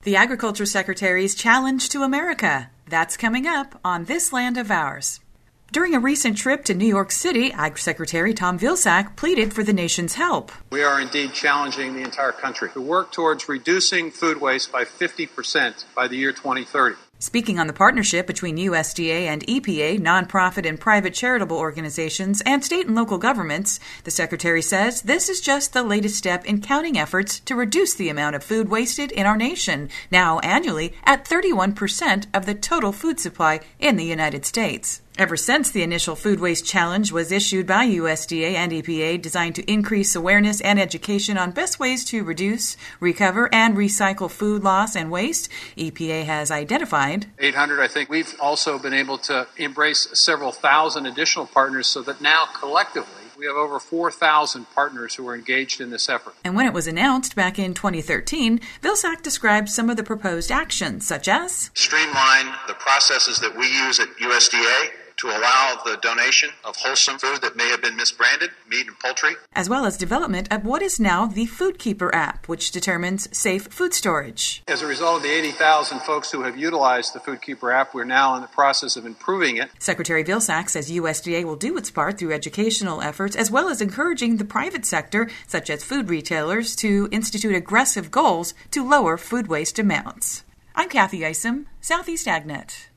The Agriculture Secretary's Challenge to America. That's coming up on This Land of Ours. During a recent trip to New York City, Ag Secretary Tom Vilsack pleaded for the nation's help. We are indeed challenging the entire country to work towards reducing food waste by 50% by the year 2030. Speaking on the partnership between USDA and EPA, nonprofit and private charitable organizations, and state and local governments, the Secretary says this is just the latest step in counting efforts to reduce the amount of food wasted in our nation, now annually at 31% of the total food supply in the United States. Ever since the initial food waste challenge was issued by USDA and EPA, designed to increase awareness and education on best ways to reduce, recover, and recycle food loss and waste, EPA has identified 800, I think. We've also been able to embrace several thousand additional partners so that now collectively we have over 4,000 partners who are engaged in this effort. And when it was announced back in 2013, Vilsack described some of the proposed actions, such as streamline the processes that we use at USDA to allow the donation of wholesome food that may have been misbranded, meat and poultry, as well as development of what is now the Food Keeper app, which determines safe food storage. As a result of the 80,000 folks who have utilized the Food Keeper app, we're now in the process of improving it. Secretary Vilsack says USDA will do its part through educational efforts, as well as encouraging the private sector, such as food retailers, to institute aggressive goals to lower food waste amounts. I'm Kathy Isom, Southeast AgNet.